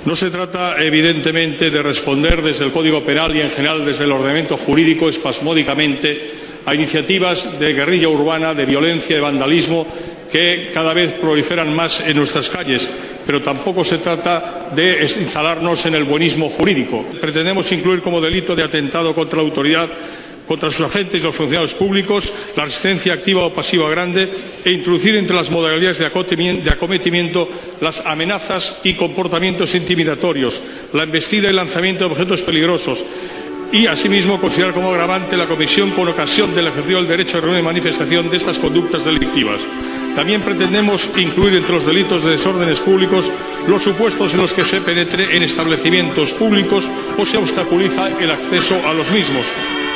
No se trata, evidentemente, de responder desde el Código Penal y, en general, desde el ordenamiento jurídico espasmódicamente a iniciativas de guerrilla urbana, de violencia, de vandalismo, que cada vez proliferan más en nuestras calles, pero tampoco se trata de instalarnos en el buenismo jurídico. Pretendemos incluir como delito de atentado contra la autoridad, contra sus agentes y los funcionarios públicos, la resistencia activa o pasiva grande e introducir entre las modalidades de acometimiento las amenazas y comportamientos intimidatorios, la embestida y lanzamiento de objetos peligrosos y, asimismo, considerar como agravante la comisión con ocasión del ejercicio del derecho de reunión y manifestación de estas conductas delictivas. También pretendemos incluir entre los delitos de desórdenes públicos los supuestos en los que se penetre en establecimientos públicos o se obstaculiza el acceso a los mismos.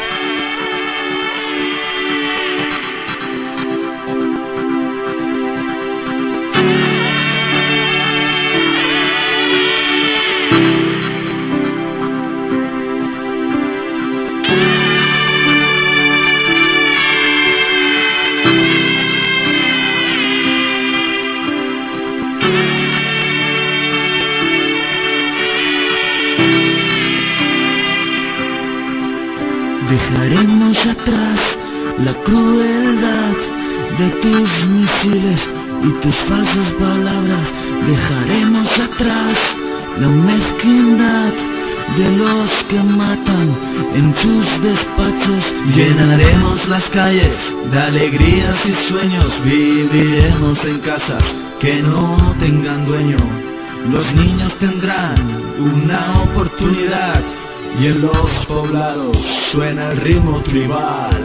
Dejaremos atrás la crueldad de tus misiles y tus falsas palabras. Dejaremos atrás la mezquindad de los que matan en sus despachos. Llenaremos las calles de alegrías y sueños. Viviremos en casas que no tengan dueño. Los niños tendrán una oportunidad. Y en los poblados suena el ritmo tribal.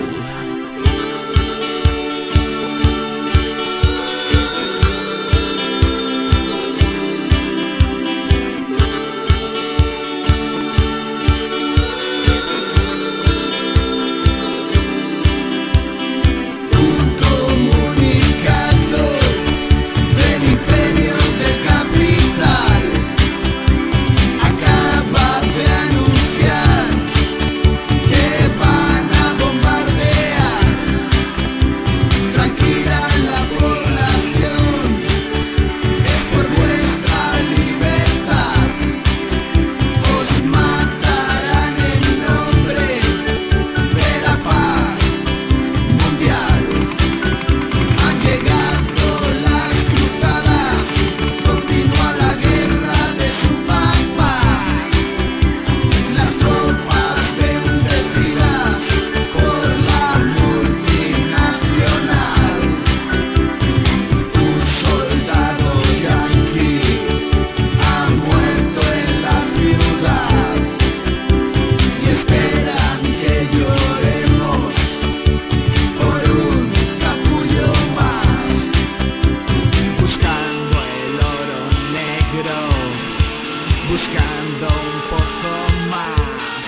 buscando un poco más.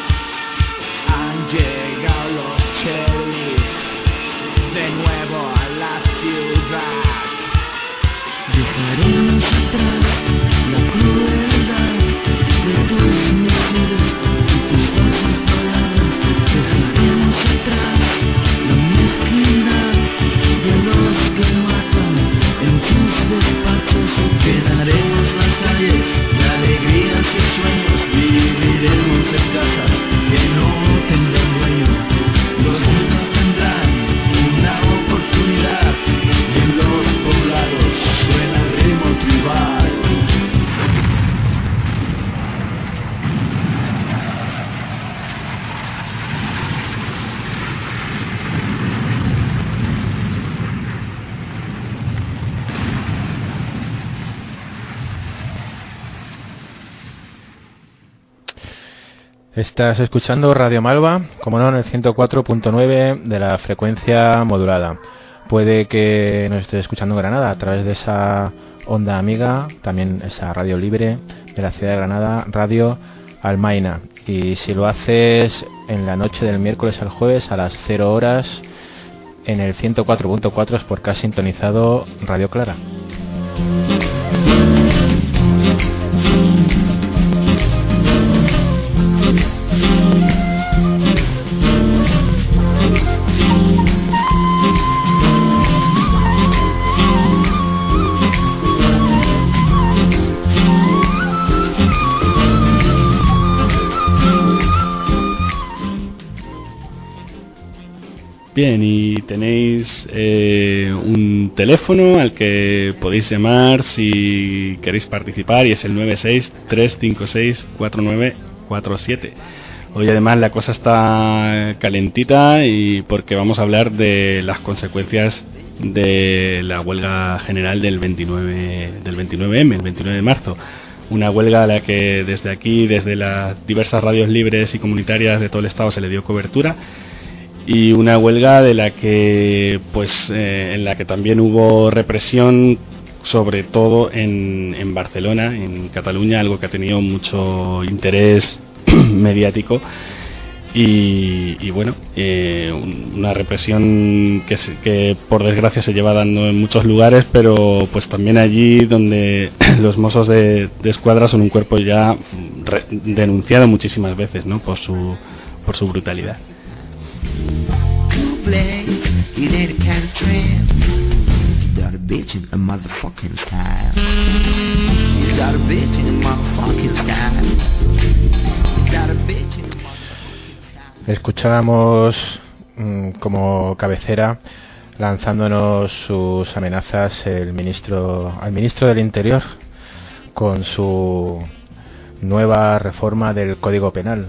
Han llegado los sheriff de nuevo a la ciudad. Dejaremos atrás la crueldad de tus misiles y tus falsas palabras. Dejaremos atrás la mezquindad de los que matan en tus despachos. Llenaremos las calles de alegrías y sueños. Viviremos en casas que no tendrán dueño. Los niños tendrán una oportunidad y en los poblados suena el ritmo tribal. Estás escuchando Radio Malva, como no, en el 104.9 de la frecuencia modulada. Puede que nos estés escuchando en Granada a través de esa onda amiga, también esa radio libre de la ciudad de Granada, Radio Almaina. Y si lo haces en la noche del miércoles al jueves a las 0 horas en el 104.4 es porque has sintonizado Radio Clara. Bien, y tenéis un teléfono al que podéis llamar si queréis participar, y es el 963564947. Hoy además la cosa está calentita, y porque vamos a hablar de las consecuencias de la huelga general del 29M, el 29 de marzo. Una huelga a la que desde aquí, desde las diversas radios libres y comunitarias de todo el estado, se le dio cobertura. Y una huelga de la que, en la que también hubo represión, sobre todo en Barcelona, en Cataluña, algo que ha tenido mucho interés mediático. Y bueno, una represión que por desgracia se lleva dando en muchos lugares, pero pues también allí donde los Mossos de Escuadra son un cuerpo ya denunciado muchísimas veces, ¿no? por su brutalidad. You did a kind of trend. You got a bitch in a motherfucking style. You got a bitch in a motherfucking style. You got a bitch in a motherfucking style. Escuchábamos como cabecera, lanzándonos sus amenazas, al ministro del Interior con su nueva reforma del Código Penal.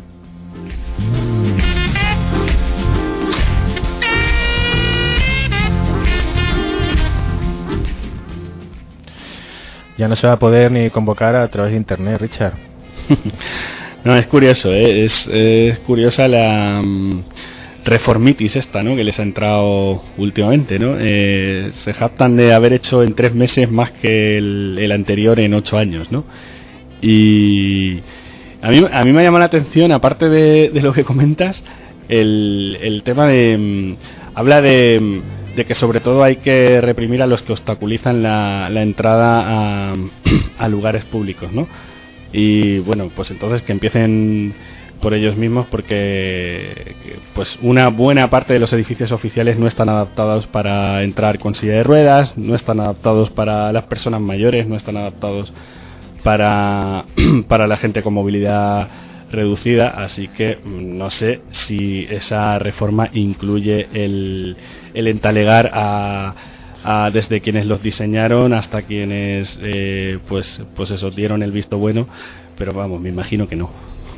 Ya no se va a poder ni convocar a través de internet, Richard. No, es curioso, es curiosa la reformitis esta, ¿no? Que les ha entrado últimamente, ¿no? Se jactan de haber hecho en 3 meses más que el anterior en 8 años, ¿no? Y a mí me ha llamado la atención, aparte de lo que comentas, el tema de habla de que sobre todo hay que reprimir a los que obstaculizan la entrada a lugares públicos, ¿no? Y bueno, pues entonces que empiecen por ellos mismos, porque pues una buena parte de los edificios oficiales no están adaptados para entrar con silla de ruedas, no están adaptados para las personas mayores, no están adaptados para la gente con movilidad reducida, así que no sé si esa reforma incluye el entalegar a desde quienes los diseñaron hasta quienes pues eso, dieron el visto bueno, pero vamos, me imagino que no.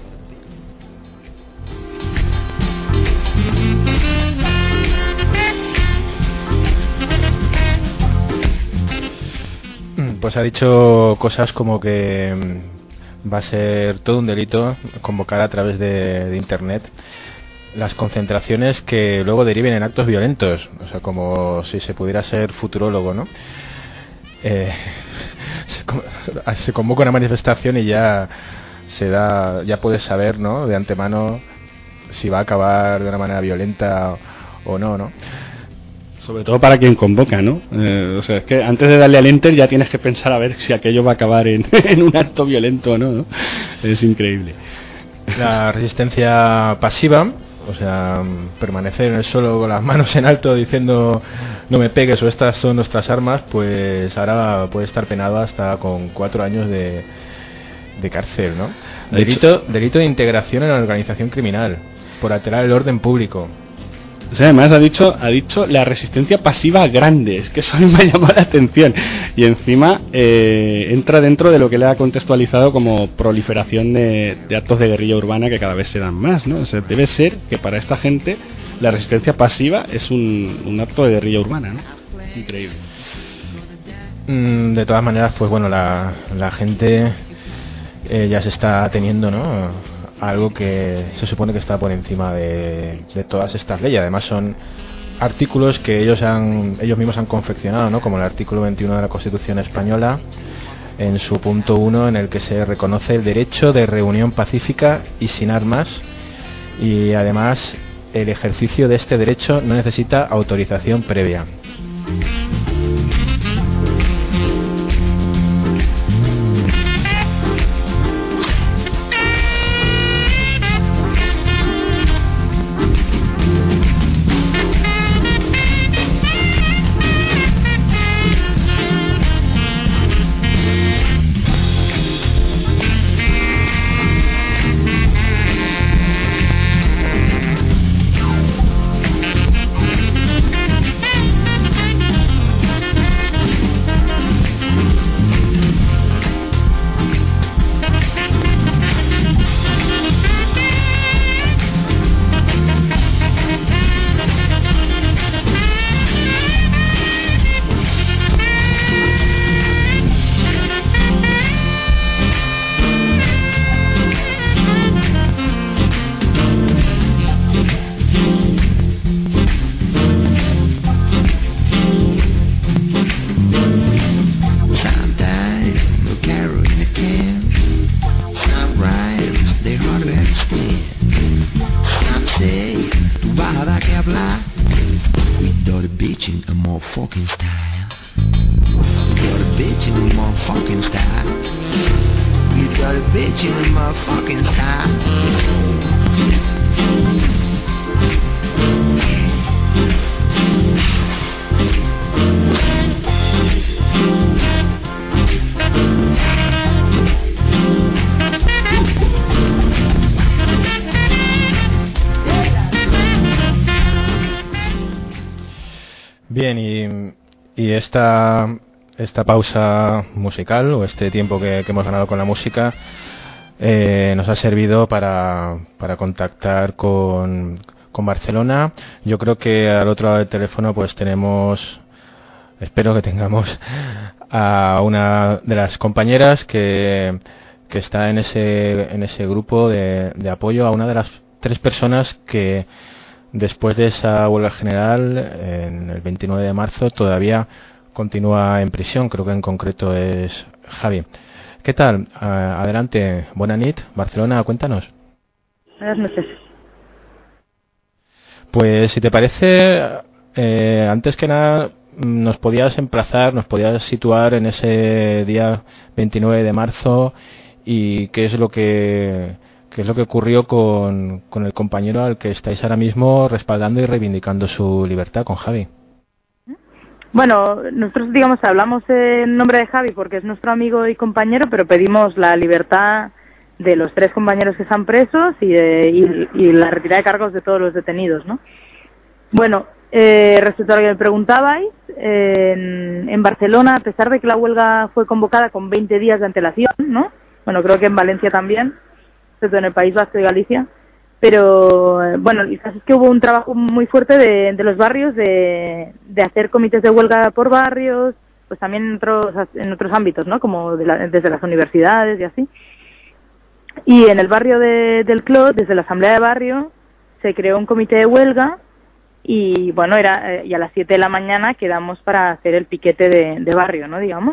Pues ha dicho cosas como que va a ser todo un delito convocar a través de internet las concentraciones que luego deriven en actos violentos, o sea, como si se pudiera ser futurólogo, ¿no? Se convoca una manifestación y ya puedes saber, ¿no?, de antemano si va a acabar de una manera violenta o no, ¿no? Sobre todo para quien convoca, ¿no? O sea, es que antes de darle al enter ya tienes que pensar a ver si aquello va a acabar en un acto violento o no, ¿no? Es increíble. La resistencia pasiva, o sea, permanecer en el suelo con las manos en alto diciendo no me pegues o estas son nuestras armas, pues ahora puede estar penado hasta con 4 años de cárcel, ¿no? Delito de integración en la organización criminal por alterar el orden público. O sea, además ha dicho la resistencia pasiva grande, es que eso a mí me ha llamado la atención, y encima entra dentro de lo que le ha contextualizado como proliferación de actos de guerrilla urbana que cada vez se dan más, ¿no? O sea, debe ser que para esta gente la resistencia pasiva es un acto de guerrilla urbana, ¿no? Increíble. De todas maneras, pues bueno, la gente ya se está teniendo, ¿no?, algo que se supone que está por encima de todas estas leyes. Además son artículos que ellos mismos han confeccionado, ¿no?, como el artículo 21 de la Constitución española, en su punto 1, en el que se reconoce el derecho de reunión pacífica y sin armas, y además el ejercicio de este derecho no necesita autorización previa. fucking style. You got a bitch in my fucking style. You got a bitch in my fucking style. Bien, y esta pausa musical o este tiempo que hemos ganado con la música nos ha servido para contactar con Barcelona. Yo creo que al otro lado del teléfono pues espero que tengamos a una de las compañeras que está en ese grupo de apoyo, a una de las 3 personas que después de esa huelga general en el 29 de marzo todavía continúa en prisión. Creo que en concreto es Javi. ¿Qué tal? Adelante, buena nit, Barcelona, cuéntanos. Buenas noches. Pues si te parece, antes que nada nos podías situar en ese día 29 de marzo y qué es lo que ocurrió con el compañero al que estáis ahora mismo respaldando y reivindicando su libertad, con Javi. Bueno, nosotros, digamos, hablamos en nombre de Javi porque es nuestro amigo y compañero, pero pedimos la libertad de los 3 compañeros que están presos y la retirada de cargos de todos los detenidos, ¿no? Bueno, respecto a lo que me preguntabais, en Barcelona, a pesar de que la huelga fue convocada con 20 días de antelación, ¿no? Bueno, creo que en Valencia también, en el País Vasco y Galicia, pero bueno, el caso es que hubo un trabajo muy fuerte de los barrios de hacer comités de huelga por barrios, pues también en otros ámbitos, ¿no? Como desde las universidades y así. Y en el barrio del Clot, desde la asamblea de barrio, se creó un comité de huelga y bueno, y a las 7 de la mañana quedamos para hacer el piquete de barrio, ¿no? Digamos.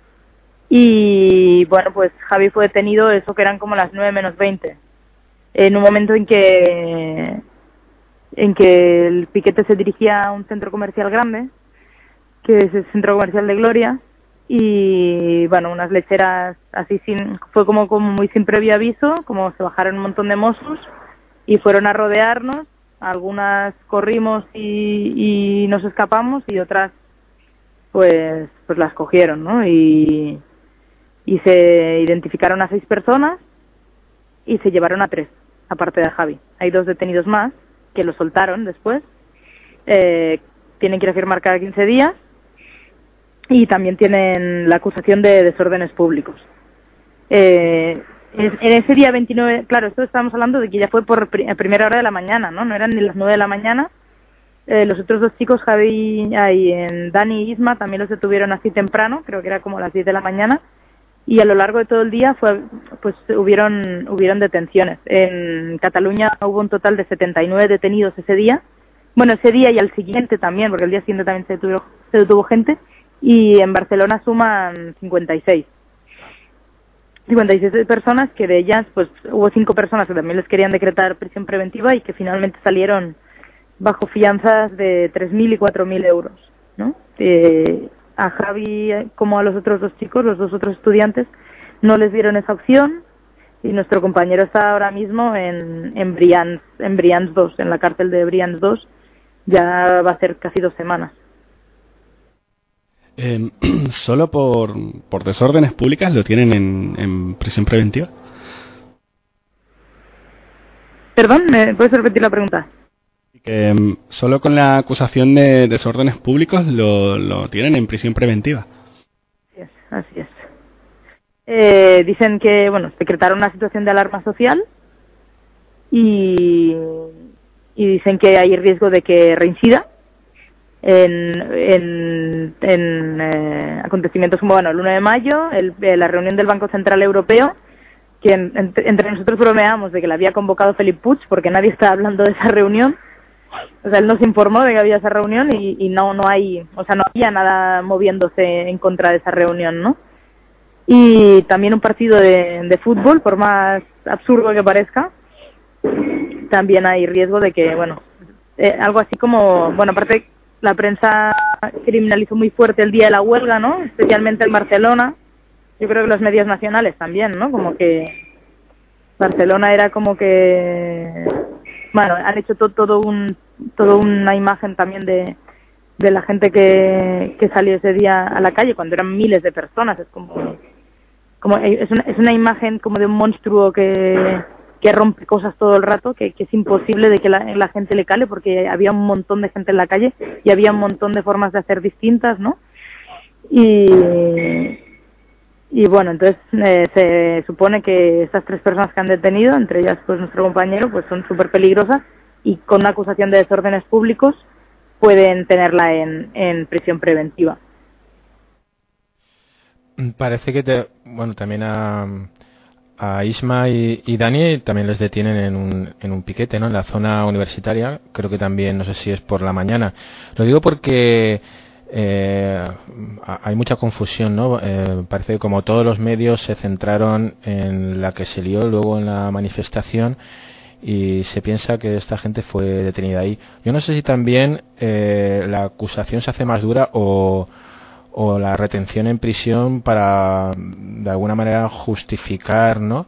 Y bueno, pues Javi fue detenido, eso que eran como las 9 menos 20, en un momento en que el piquete se dirigía a un centro comercial grande, que es el centro comercial de Gloria, y bueno, unas lecheras así fue como muy sin previo aviso, como se bajaron un montón de mozos y fueron a rodearnos. Algunas corrimos y nos escapamos y otras pues las cogieron, ¿no? Y se identificaron a 6 personas y se llevaron a 3, aparte de Javi. Hay 2 detenidos más que lo soltaron después. Tienen que ir a firmar cada 15 días y también tienen la acusación de desórdenes públicos. En ese día 29, claro, esto estamos hablando de que ya fue por primera hora de la mañana, ¿no? No eran ni las 9 de la mañana. Los otros 2 chicos, Javi y Dani y Isma, también los detuvieron así temprano, creo que era como las 10 de la mañana. Y a lo largo de todo el día hubieron detenciones. En Cataluña hubo un total de 79 detenidos ese día. Bueno, ese día y al siguiente también, porque el día siguiente también se detuvo gente. Y en Barcelona suman 56 personas, que de ellas pues hubo 5 personas que también les querían decretar prisión preventiva y que finalmente salieron bajo fianzas de 3.000 y 4.000 euros, ¿no? A Javi, como a los otros 2 chicos, los 2 otros estudiantes, no les dieron esa opción y nuestro compañero está ahora mismo en Brians 2, en la cárcel de Brians 2, ya va a ser casi 2 semanas. ¿Solo por desórdenes públicas lo tienen en prisión preventiva? Perdón, ¿me puedes repetir la pregunta? Que solo con la acusación de desórdenes públicos lo tienen en prisión preventiva. Así es. Dicen que, bueno, decretaron una situación de alarma social y dicen que hay riesgo de que reincida en acontecimientos como, bueno, el 1 de mayo, la reunión del Banco Central Europeo, que entre nosotros bromeamos de que la había convocado Felip Puig porque nadie está hablando de esa reunión. O sea, él nos informó de que había esa reunión y no había nada moviéndose en contra de esa reunión, ¿no? Y también un partido de fútbol, por más absurdo que parezca, también hay riesgo de que, bueno, algo así como, bueno, aparte la prensa criminalizó muy fuerte el día de la huelga, ¿no? Especialmente en Barcelona. Yo creo que los medios nacionales también, ¿no? Como que Barcelona era como que, bueno, han hecho todo una imagen también de la gente que salió ese día a la calle cuando eran miles de personas. Es como es una imagen como de un monstruo que rompe cosas todo el rato, que es imposible de que la gente le cale, porque había un montón de gente en la calle y había un montón de formas de hacer distintas, ¿no? Y bueno, entonces se supone que estas 3 personas que han detenido, entre ellas pues nuestro compañero, pues son súper peligrosas y con una acusación de desórdenes públicos pueden tenerla en prisión preventiva. Parece que también a Isma y Dani también les detienen en un piquete, ¿no? En la zona universitaria. Creo que también, no sé si es por la mañana. Lo digo porque hay mucha confusión, ¿no? Parece que como todos los medios se centraron en la que se lió luego en la manifestación y se piensa que esta gente fue detenida ahí. Yo no sé si también la acusación se hace más dura o la retención en prisión para de alguna manera justificar, ¿no?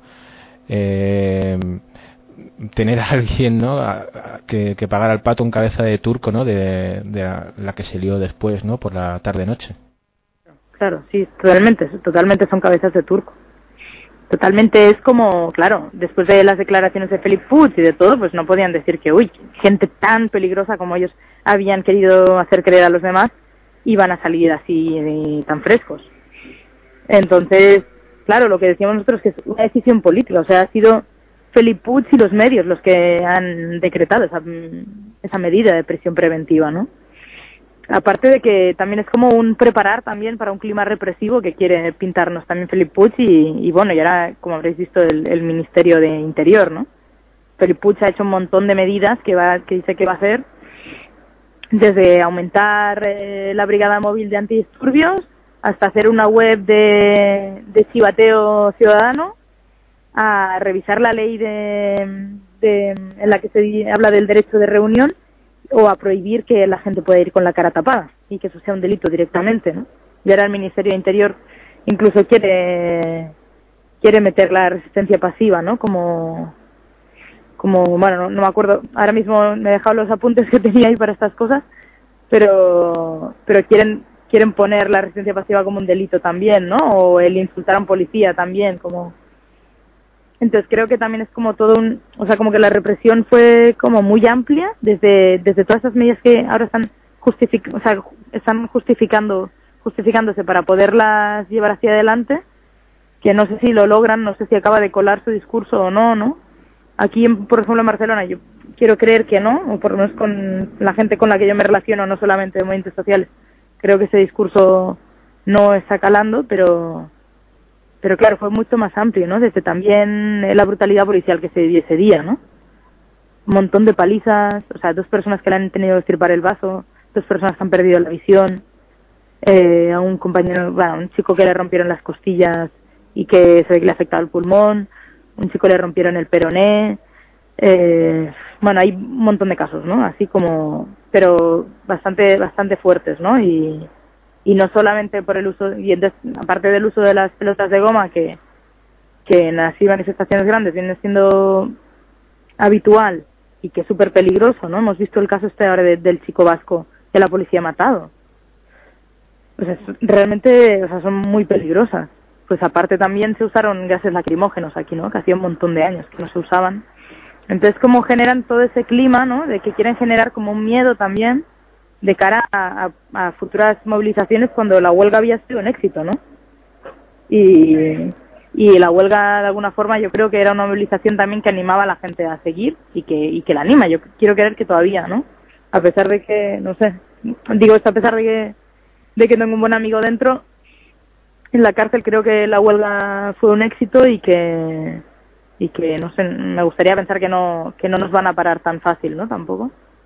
Tener a alguien, ¿no? que pagara el pato en cabeza de turco, ¿no? de la que se lió después, ¿no? Por la tarde-noche. Claro, sí, totalmente son cabezas de turco. Totalmente es como, claro, después de las declaraciones de Felip Puig y de todo, pues no podían decir que, gente tan peligrosa como ellos habían querido hacer creer a los demás, iban a salir así tan frescos. Entonces, claro, lo que decíamos nosotros es que es una decisión política, o sea, ha sido Felip Puig y los medios los que han decretado esa medida de prisión preventiva, ¿no? Aparte de que también es como un preparar también para un clima represivo que quiere pintarnos también Felip Puig y bueno, y ahora, como habréis visto, el Ministerio de Interior, ¿no? Felip Puig ha hecho un montón de medidas que dice que va a hacer, desde aumentar la brigada móvil de antidisturbios hasta hacer una web de chivateo ciudadano, a revisar la ley en la que se habla del derecho de reunión, o a prohibir que la gente pueda ir con la cara tapada y que eso sea un delito directamente, ¿no? Y ahora el Ministerio de Interior incluso quiere meter la resistencia pasiva, ¿no? Como bueno, no me acuerdo, ahora mismo me he dejado los apuntes que tenía ahí para estas cosas, pero quieren poner la resistencia pasiva como un delito también, ¿no? O el insultar a un policía también, como. Entonces creo que también es como todo o sea, como que la represión fue como muy amplia desde todas esas medidas que ahora están justificándose para poderlas llevar hacia adelante, que no sé si lo logran, no sé si acaba de colar su discurso o no, ¿no? Aquí, por ejemplo, en Barcelona, yo quiero creer que no, o por lo menos con la gente con la que yo me relaciono, no solamente de movimientos sociales, creo que ese discurso no está calando, pero claro, fue mucho más amplio, ¿no? Desde también la brutalidad policial que se dio ese día, ¿no? Un montón de palizas, o sea, 2 personas que le han tenido que extirpar el vaso, 2 personas que han perdido la visión, a un compañero, bueno, un chico que le rompieron las costillas y que se ve que le afectaba el pulmón, un chico le rompieron el peroné, bueno, hay un montón de casos, ¿no? Así como, pero bastante fuertes, ¿no? Y no solamente por el uso, y entonces, aparte del uso de las pelotas de goma, que en así manifestaciones grandes viene siendo habitual y que es súper peligroso, ¿no? Hemos visto el caso ahora del chico vasco que la policía ha matado. Pues realmente, o sea, son muy peligrosas. Pues aparte también se usaron gases lacrimógenos aquí, ¿no? Que hacía un montón de años que no se usaban. Entonces, como generan todo ese clima, ¿no? De que quieren generar como un miedo también de cara a futuras movilizaciones cuando la huelga había sido un éxito, ¿no? Y la huelga, de alguna forma, yo creo que era una movilización también que animaba a la gente a seguir y que la anima. Yo quiero creer que todavía, ¿no? A pesar de que, no sé, digo esto a pesar de que tengo un buen amigo dentro, en la cárcel creo que la huelga fue un éxito y que no sé, me gustaría pensar que no nos van a parar tan fácil, ¿no? Tampoco.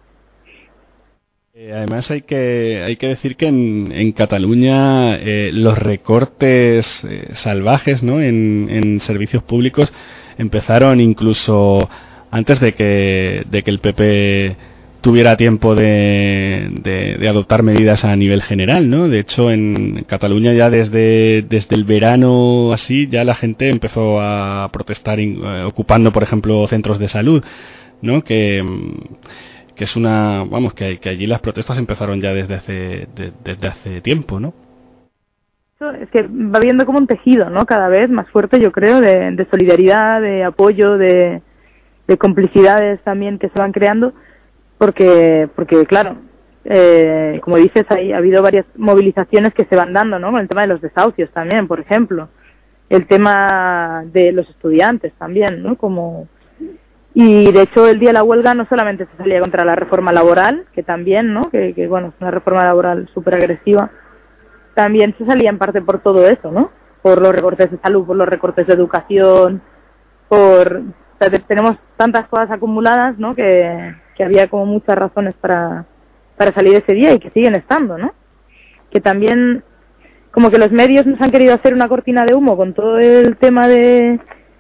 Además hay que decir que en Cataluña los recortes salvajes, ¿no? en servicios públicos empezaron incluso antes de que el PP tuviera tiempo de adoptar medidas a nivel general, ¿no? De hecho, en Cataluña ya desde el verano así ya la gente empezó a protestar ocupando, por ejemplo, centros de salud, ¿no? Que es que allí las protestas empezaron ya desde hace tiempo, ¿no? Es que va viendo como un tejido, ¿no? Cada vez más fuerte, yo creo, de solidaridad, de apoyo, de complicidades también que se van creando, porque claro, como dices, ha habido varias movilizaciones que se van dando, ¿no? Con el tema de los desahucios también, por ejemplo, el tema de los estudiantes también, ¿no? Y de hecho el día de la huelga no solamente se salía contra la reforma laboral, que también, ¿no? Que bueno, es una reforma laboral súper agresiva, también se salía en parte por todo eso, ¿no? Por los recortes de salud, por los recortes de educación, o sea, tenemos tantas cosas acumuladas, ¿no? Que había como muchas razones para salir ese día y que siguen estando, ¿no? Que también como que los medios nos han querido hacer una cortina de humo con todo el tema de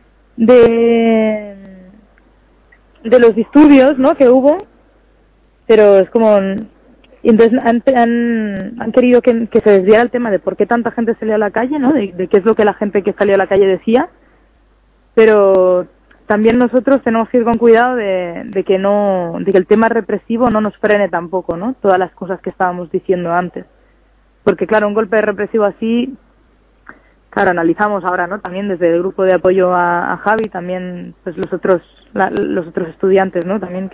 los disturbios, ¿no? Que hubo, pero es como, y entonces han querido que se desviara el tema de por qué tanta gente salió a la calle, ¿no? De qué es lo que la gente que salió a la calle decía, pero también nosotros tenemos que ir con cuidado de que el tema represivo no nos frene tampoco, ¿no? Todas las cosas que estábamos diciendo antes, porque claro, un golpe represivo así, claro, analizamos ahora, ¿no? También desde el grupo de apoyo a Javi, también pues los otros estudiantes, ¿no? También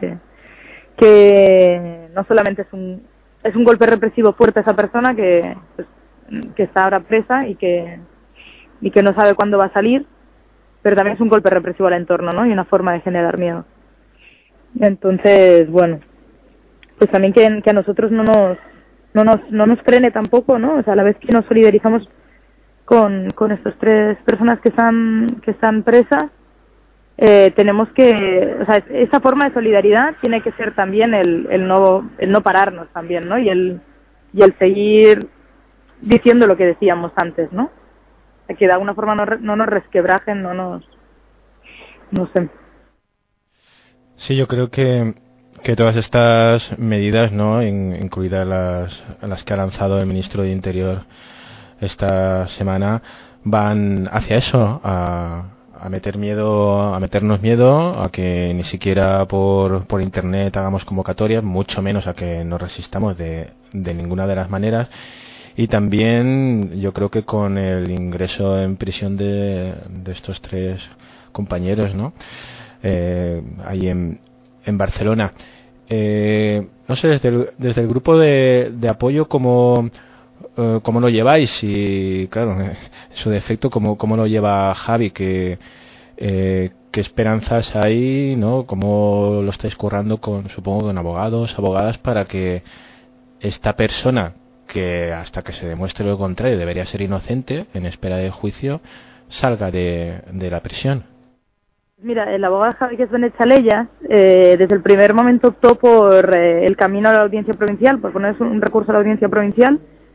que no solamente es un golpe represivo fuerte a esa persona que está ahora presa y que no sabe cuándo va a salir, pero también es un golpe represivo al entorno, ¿no? Y una forma de generar miedo. Entonces, bueno, pues también que a nosotros no nos frene tampoco, ¿no? O sea, a la vez que nos solidarizamos con estas tres personas que están presas, tenemos que, o sea, esa forma de solidaridad tiene que ser también el no pararnos también, ¿no? Y el seguir diciendo lo que decíamos antes, ¿no? Que de alguna forma no nos resquebrajen, no sé. Sí, yo creo que todas estas medidas, ¿no? Incluidas las que ha lanzado el ministro de Interior esta semana, van hacia eso, a meternos miedo, a que ni siquiera por internet hagamos convocatorias, mucho menos a que nos resistamos de ninguna de las maneras. Y también yo creo que con el ingreso en prisión de estos tres compañeros, ¿no? Ahí en Barcelona. No sé, desde el grupo de apoyo, ¿cómo lo lleváis? Y claro, en su defecto, ¿cómo lo lleva Javi? ¿Qué esperanzas hay, ¿no? ¿Cómo lo estáis currando supongo, con abogadas, para que esta persona, que hasta que se demuestre lo contrario debería ser inocente en espera de juicio, salga de la prisión? Mira, el abogado Javi, que es Benet Salellas, desde el primer momento optó por el camino a la audiencia provincial, por poner un recurso a la audiencia provincial,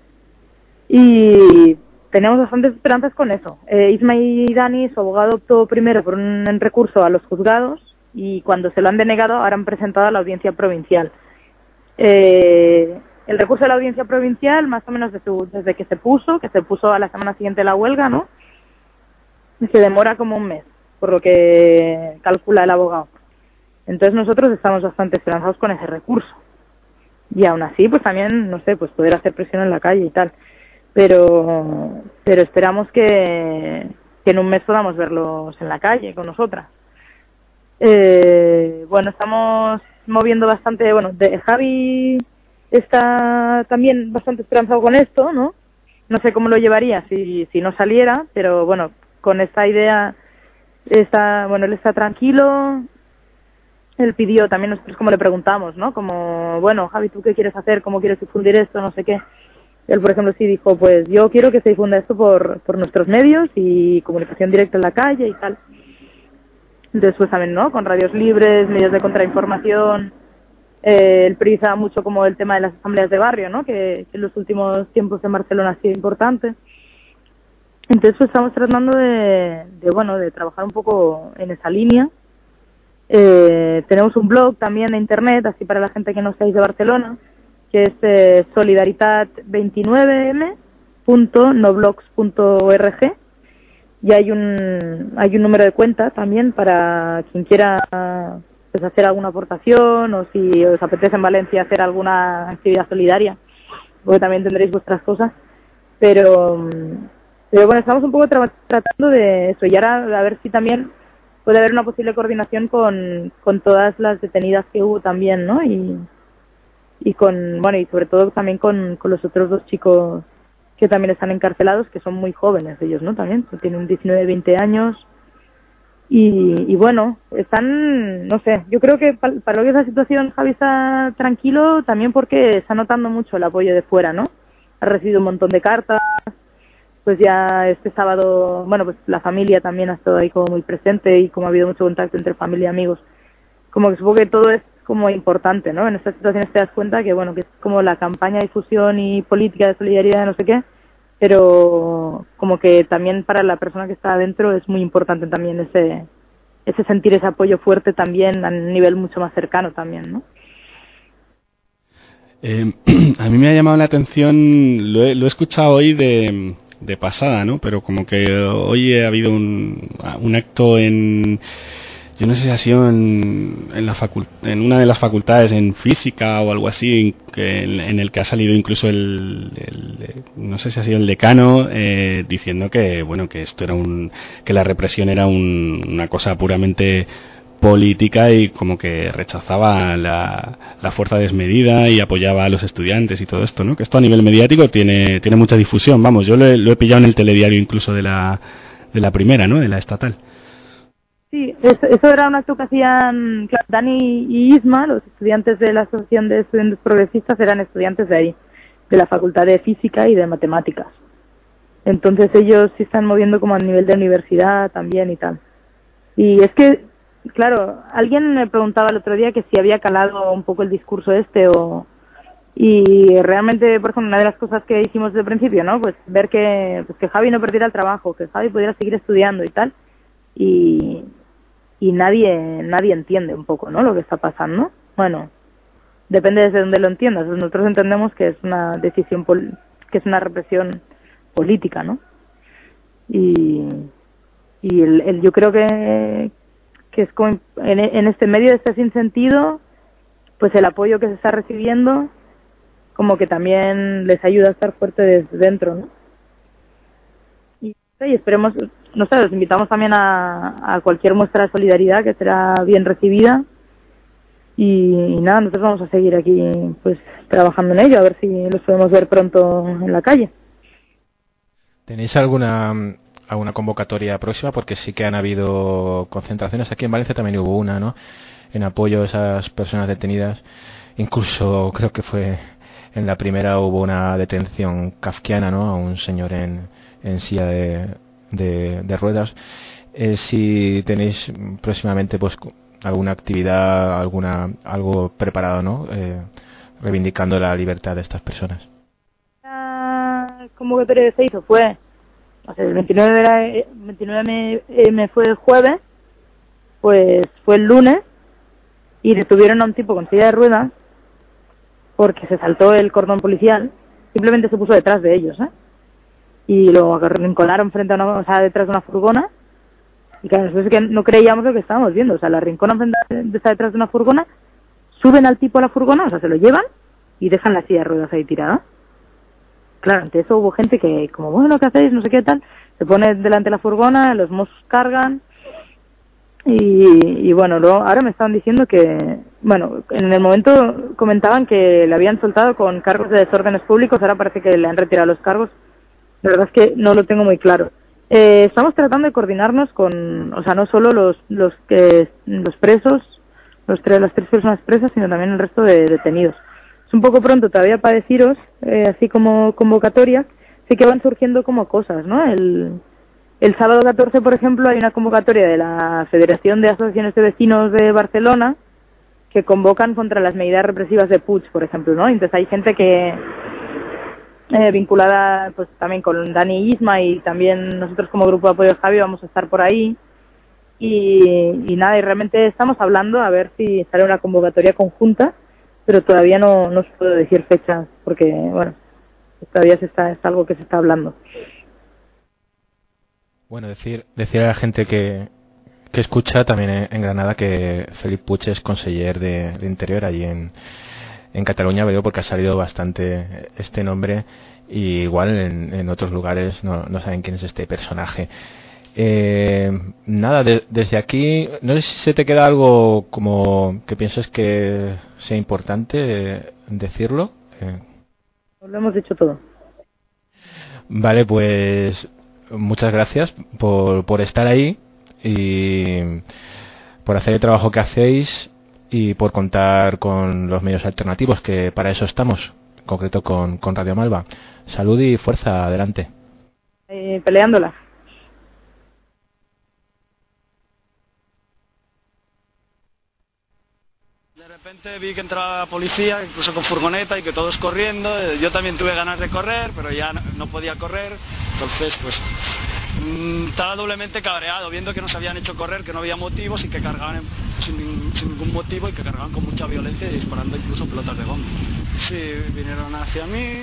y tenemos bastantes esperanzas con eso. Ismael Dani, su abogado, optó primero por un recurso a los juzgados, y cuando se lo han denegado ahora han presentado a la audiencia provincial. El recurso de la audiencia provincial, más o menos desde que se puso a la semana siguiente de la huelga, ¿no? Se demora como un mes, por lo que calcula el abogado. Entonces nosotros estamos bastante esperanzados con ese recurso. Y aún así, pues también, no sé, pues poder hacer presión en la calle y tal. Pero esperamos que en un mes podamos verlos en la calle con nosotras. Bueno, estamos moviendo bastante, Javi está también bastante esperanzado con esto, ¿no? No sé cómo lo llevaría si no saliera, pero bueno, con esta idea él está tranquilo. Él pidió también, nosotros como le preguntamos, ¿no? Como, bueno, Javi, ¿tú qué quieres hacer? ¿Cómo quieres difundir esto? No sé qué. Él, por ejemplo, sí dijo, pues yo quiero que se difunda esto por nuestros medios y comunicación directa en la calle y tal. Después también, ¿no? Con radios libres, medios de contrainformación. Él prioriza mucho como el tema de las asambleas de barrio, ¿no? Que en los últimos tiempos en Barcelona ha sido importante. Entonces pues estamos tratando de trabajar un poco en esa línea Tenemos un blog también de internet, así para la gente que no seáis de Barcelona, que es solidaritat29.noblogs.org, y hay un número de cuenta también para quien quiera pues hacer alguna aportación, o si os apetece en Valencia hacer alguna actividad solidaria, porque también tendréis vuestras cosas. Pero bueno, estamos un poco tratando de eso, y ahora a ver si también puede haber una posible coordinación con todas las detenidas que hubo también, ¿no? Y con, bueno, y sobre todo también con los otros 2 chicos que también están encarcelados, que son muy jóvenes ellos, ¿no? También tienen 19, 20 años. Y bueno, están, no sé, yo creo que para lo que es la situación, Javi está tranquilo también porque está notando mucho el apoyo de fuera, ¿no? Ha recibido un montón de cartas, pues ya este sábado, bueno, pues la familia también ha estado ahí como muy presente, y como ha habido mucho contacto entre familia y amigos, como que supongo que todo es como importante, ¿no? En estas situaciones te das cuenta que, bueno, que es como la campaña de difusión y política de solidaridad, no sé qué, pero como que también para la persona que está adentro es muy importante también ese sentir ese apoyo fuerte también a un nivel mucho más cercano también, ¿no? A mí me ha llamado la atención, lo he escuchado hoy de pasada, ¿no? Pero como que hoy ha habido un acto en, yo no sé si ha sido en una de las facultades en física o algo así, en el que ha salido incluso no sé si ha sido el decano, diciendo que, bueno, que esto era que la represión era una cosa puramente política, y como que rechazaba la fuerza desmedida y apoyaba a los estudiantes y todo esto, ¿no? Que esto a nivel mediático tiene mucha difusión, vamos, yo lo he pillado en el telediario incluso de la primera, ¿no? De la estatal. Sí, eso era un acto que hacían, claro, Dani y Isma, los estudiantes de la Asociación de Estudiantes Progresistas, eran estudiantes de ahí, de la Facultad de Física y de Matemáticas. Entonces ellos sí están moviendo como a nivel de universidad también y tal. Y es que, claro, alguien me preguntaba el otro día que si había calado un poco el discurso y realmente, por ejemplo, una de las cosas que hicimos desde el principio, ¿no? Pues ver que Javi no perdiera el trabajo, que Javi pudiera seguir estudiando y tal, y nadie entiende un poco, ¿no? Lo que está pasando. Bueno, depende desde dónde lo entiendas. Nosotros entendemos que es una decisión que es una represión política, ¿no? Y yo creo que es como en este medio de este sinsentido, pues el apoyo que se está recibiendo como que también les ayuda a estar fuerte desde dentro, ¿no? Y esperemos, no sé, los invitamos también a cualquier muestra de solidaridad que será bien recibida, y nada, nosotros vamos a seguir aquí pues trabajando en ello, a ver si los podemos ver pronto en la calle. ¿Tenéis alguna convocatoria próxima? Porque sí que han habido concentraciones, aquí en Valencia también hubo una, ¿no?, en apoyo a esas personas detenidas. Incluso creo que fue en la primera hubo una detención kafkiana, ¿no?, a un señor en silla de ruedas. Si tenéis próximamente pues alguna actividad, algo preparado, ¿no?, reivindicando la libertad de estas personas. La convocatoria que se hizo fue, o sea, el 29M fue el jueves, pues fue el lunes, y detuvieron a un tipo con silla de ruedas porque se saltó el cordón policial, simplemente se puso detrás de ellos, y lo arrincolaron detrás de una furgona, y claro, nosotros es que no creíamos lo que estábamos viendo, o sea, la arrinconan está detrás de una furgona, suben al tipo a la furgona, o sea, se lo llevan y dejan la silla de ruedas ahí tirada. Claro, ante eso hubo gente que, como, bueno, ¿qué hacéis? No sé qué tal, se pone delante de la furgona, los mozos cargan, y bueno, luego, ahora me estaban diciendo que, bueno, en el momento comentaban que le habían soltado con cargos de desórdenes públicos, ahora parece que le han retirado los cargos. La verdad es que no lo tengo muy claro. Estamos tratando de coordinarnos con, o sea, no solo los presos, las 3 personas presas, sino también el resto de detenidos. Es un poco pronto todavía para deciros, así como convocatorias, sí que van surgiendo como cosas, ¿no? El sábado 14, por ejemplo, hay una convocatoria de la Federación de Asociaciones de Vecinos de Barcelona que convocan contra las medidas represivas de Puig, por ejemplo, ¿no? Entonces hay gente que vinculada pues también con Dani y Isma, y también nosotros como grupo de apoyo a Javi vamos a estar por ahí, y nada, y realmente estamos hablando a ver si sale una convocatoria conjunta, pero todavía no os puedo decir fechas porque, bueno, todavía es algo que se está hablando. Bueno, decir a la gente que escucha también en Granada que Felip Puig es conseller de Interior allí en Cataluña, veo porque ha salido bastante este nombre, y igual en otros lugares no saben quién es este personaje. Nada, desde aquí, no sé si se te queda algo como que piensas que sea importante decirlo. Lo hemos dicho todo. Vale, pues muchas gracias por estar ahí y por hacer el trabajo que hacéis y por contar con los medios alternativos, que para eso estamos, en concreto con Radio Malva. Salud y fuerza, adelante. Peleándola. De repente vi que entraba la policía, incluso con furgoneta, y que todos corriendo. Yo también tuve ganas de correr, pero ya no podía correr. Entonces, pues, estaba doblemente cabreado, viendo que nos habían hecho correr, que no había motivos y que cargaban sin ningún motivo y que cargaban con mucha violencia y disparando incluso pelotas de goma. Sí, vinieron hacia mí.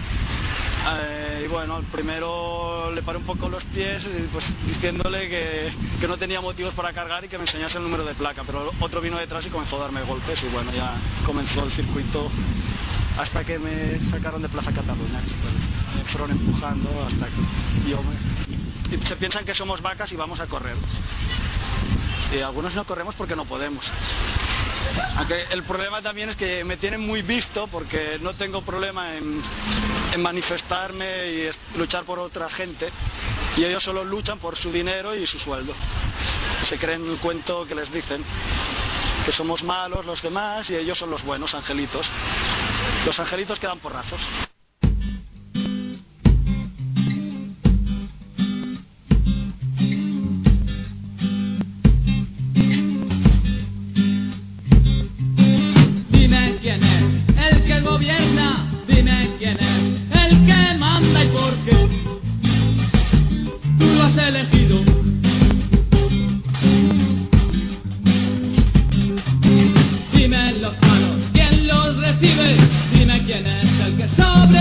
Y bueno, al primero le paré un poco los pies, pues diciéndole que no tenía motivos para cargar y que me enseñase el número de placa, pero otro vino detrás y comenzó a darme golpes y bueno, ya comenzó el circuito hasta que me sacaron de Plaza Cataluña, me fueron empujando hasta que y se piensan que somos vacas y vamos a correr. Y algunos no corremos porque no podemos. Aunque el problema también es que me tienen muy visto, porque no tengo problema en manifestarme y luchar por otra gente, y ellos solo luchan por su dinero y su sueldo. Se creen el cuento que les dicen, que somos malos los demás y ellos son los buenos angelitos. Los angelitos que dan porrazos. ¿Quién es el que gobierna? Dime quién es el que manda y por qué. Tú lo has elegido. Dime los malos, ¿quién los recibe? Dime quién es el que sobre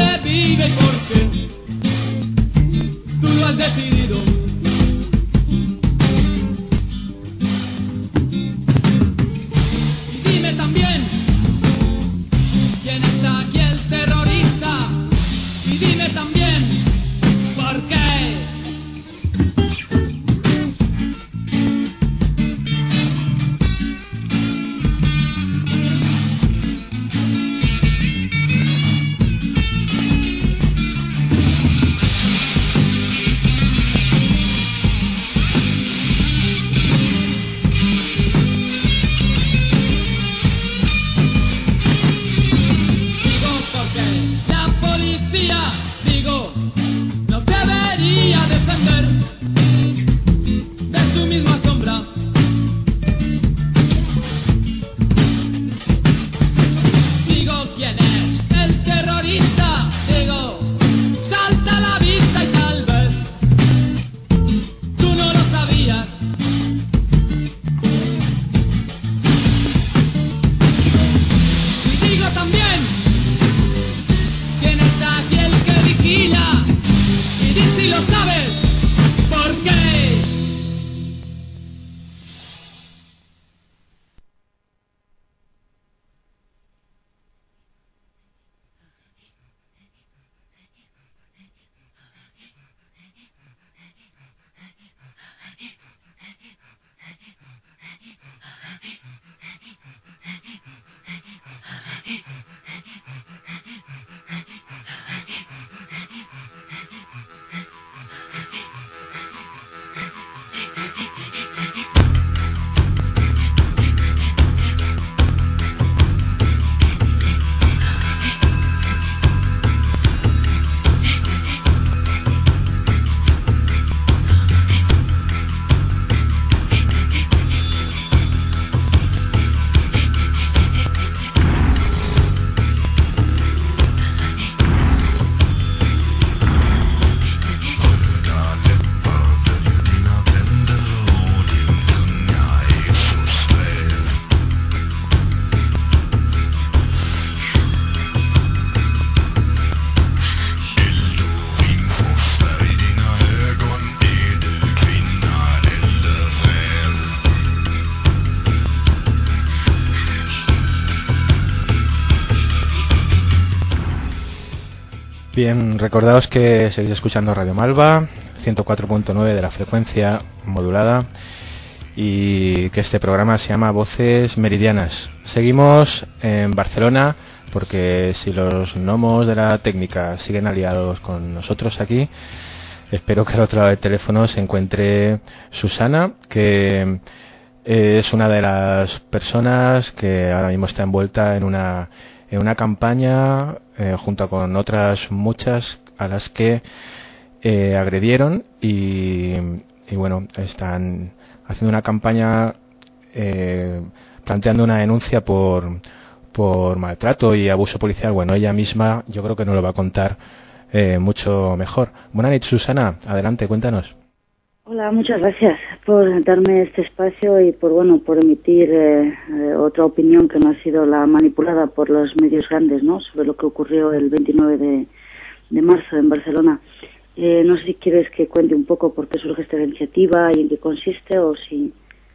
Bien, recordaos que seguís escuchando Radio Malva, 104.9 de la frecuencia modulada, y que este programa se llama Voces Meridianas. Seguimos en Barcelona, porque si los gnomos de la técnica siguen aliados con nosotros aquí, espero que al otro lado del teléfono se encuentre Susana, que es una de las personas que ahora mismo está envuelta en una campaña junto con otras muchas a las que agredieron y bueno, están haciendo una campaña planteando una denuncia por maltrato y abuso policial. Bueno, ella misma yo creo que nos lo va a contar mucho mejor. Buenas noches, Susana, adelante, cuéntanos. Hola, muchas gracias por darme este espacio y por emitir otra opinión que no ha sido la manipulada por los medios grandes, ¿no?, sobre lo que ocurrió el 29 de marzo en Barcelona. No sé si quieres que cuente un poco por qué surge esta iniciativa y en qué consiste, o si...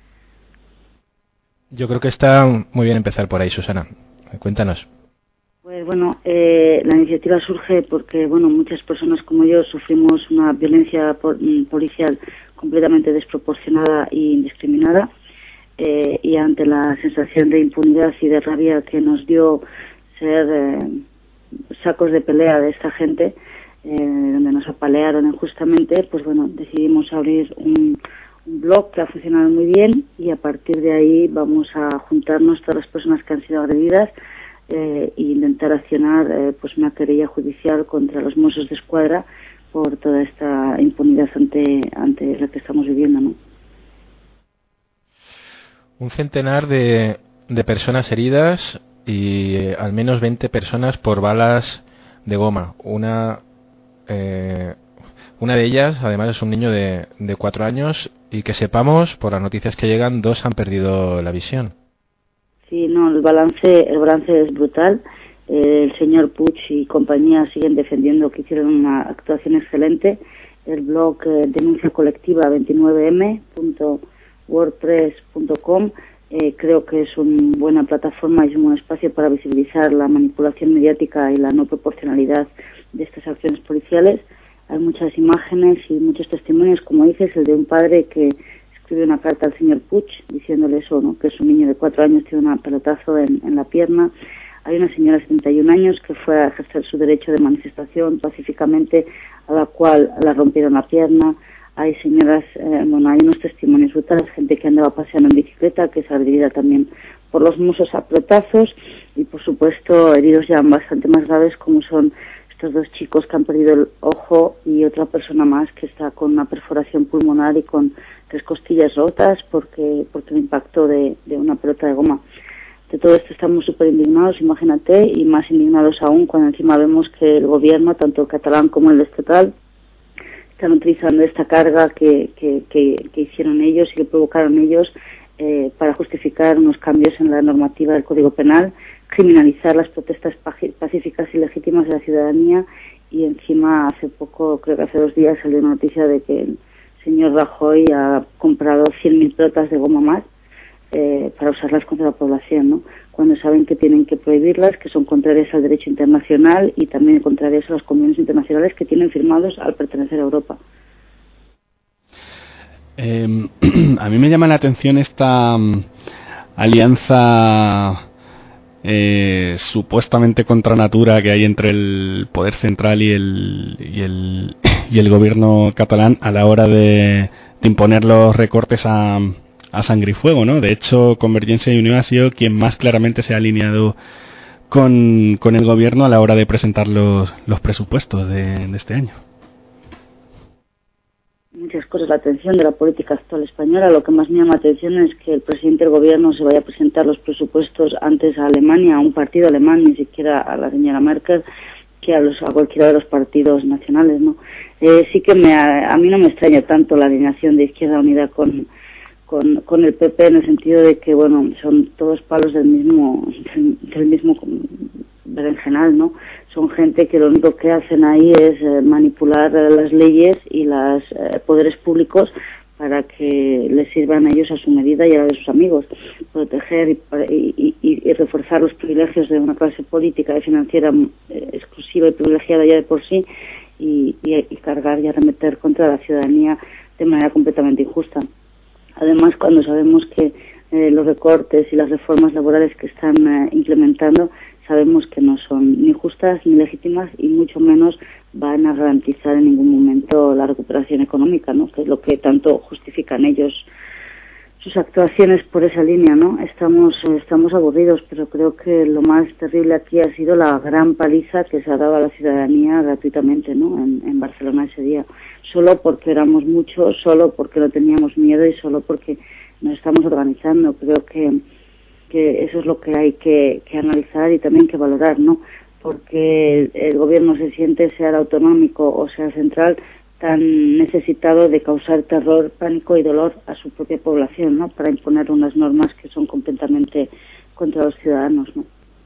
Yo creo que está muy bien empezar por ahí, Susana. Cuéntanos. Pues bueno, la iniciativa surge porque, bueno, muchas personas como yo sufrimos una violencia policial completamente desproporcionada e indiscriminada, y ante la sensación de impunidad y de rabia que nos dio ser sacos de pelea de esta gente, donde nos apalearon injustamente, pues bueno, decidimos abrir un blog que ha funcionado muy bien, y a partir de ahí vamos a juntarnos todas las personas que han sido agredidas e intentar accionar pues una querella judicial contra los Mossos d'Esquadra por toda esta impunidad ante la que estamos viviendo, ¿no? Un centenar de personas heridas y al menos 20 personas por balas de goma. Una de ellas, además, es un niño de 4 años, y que sepamos, por las noticias que llegan, 2 han perdido la visión. Sí, no, el balance es brutal. El señor Puig y compañía siguen defendiendo que hicieron una actuación excelente. El blog denuncia colectiva 29m.wordpress.com creo que es una buena plataforma y es un buen espacio para visibilizar la manipulación mediática y la no proporcionalidad de estas acciones policiales. Hay muchas imágenes y muchos testimonios, como dices, el de un padre que escribe una carta al señor Puig diciéndole eso, ¿no?, que su niño de 4 años tiene un pelotazo en la pierna. Hay una señora de 71 años que fue a ejercer su derecho de manifestación pacíficamente, a la cual la rompieron la pierna. Hay señoras, hay unos testimonios brutales, gente que andaba paseando en bicicleta, que es agredida también por los Mossos a pelotazos, y por supuesto heridos ya bastante más graves, como son estos 2 chicos que han perdido el ojo y otra persona más que está con una perforación pulmonar y con 3 costillas rotas porque el impacto de una pelota de goma. De todo esto estamos súper indignados, imagínate, y más indignados aún cuando encima vemos que el gobierno, tanto el catalán como el estatal, están utilizando esta carga que hicieron ellos y que provocaron ellos para justificar unos cambios en la normativa del Código Penal, criminalizar las protestas pacíficas y legítimas de la ciudadanía, y encima hace poco, creo que hace 2 días, salió una noticia de que el señor Rajoy ha comprado 100.000 pelotas de goma más para usarlas contra la población, ¿no?, cuando saben que tienen que prohibirlas, que son contrarias al derecho internacional y también contrarias a los convenios internacionales que tienen firmados al pertenecer a Europa. A mí me llama la atención esta alianza supuestamente contra natura que hay entre el poder central y el gobierno catalán a la hora de imponer los recortes a sangre y fuego, ¿no? De hecho, Convergencia y Unió ha sido quien más claramente se ha alineado con el gobierno a la hora de presentar los presupuestos de este año. Muchas cosas. La atención de la política actual española, lo que más me llama la atención es que el presidente del gobierno se vaya a presentar los presupuestos antes a Alemania, a un partido alemán, ni siquiera a la señora Merkel, que a cualquiera de los partidos nacionales, ¿no? Sí que a mí no me extraña tanto la alineación de Izquierda Unida con el PP, en el sentido de que, bueno, son todos palos del mismo berenjenal, ¿no? Son gente que lo único que hacen ahí es manipular las leyes y los poderes públicos para que les sirvan a ellos a su medida y a la de sus amigos. Proteger y reforzar los privilegios de una clase política y financiera exclusiva y privilegiada ya de por sí, y cargar y arremeter contra la ciudadanía de manera completamente injusta. Además, cuando sabemos que los recortes y las reformas laborales que están implementando, sabemos que no son ni justas ni legítimas y mucho menos van a garantizar en ningún momento la recuperación económica, ¿no? Que es lo que tanto justifican ellos sus actuaciones por esa línea, ¿no? Estamos aburridos, pero creo que lo más terrible aquí ha sido la gran paliza que se ha dado a la ciudadanía gratuitamente, ¿no? En Barcelona ese día, solo porque éramos muchos, solo porque no teníamos miedo y solo porque nos estamos organizando. Creo que eso es lo que hay que analizar y también que valorar, ¿no? Porque el gobierno se siente, sea el autonómico o sea el central, tan necesitado de causar terror, pánico y dolor a su propia población, ¿no? Para imponer unas normas que son completamente contra los ciudadanos, ¿no?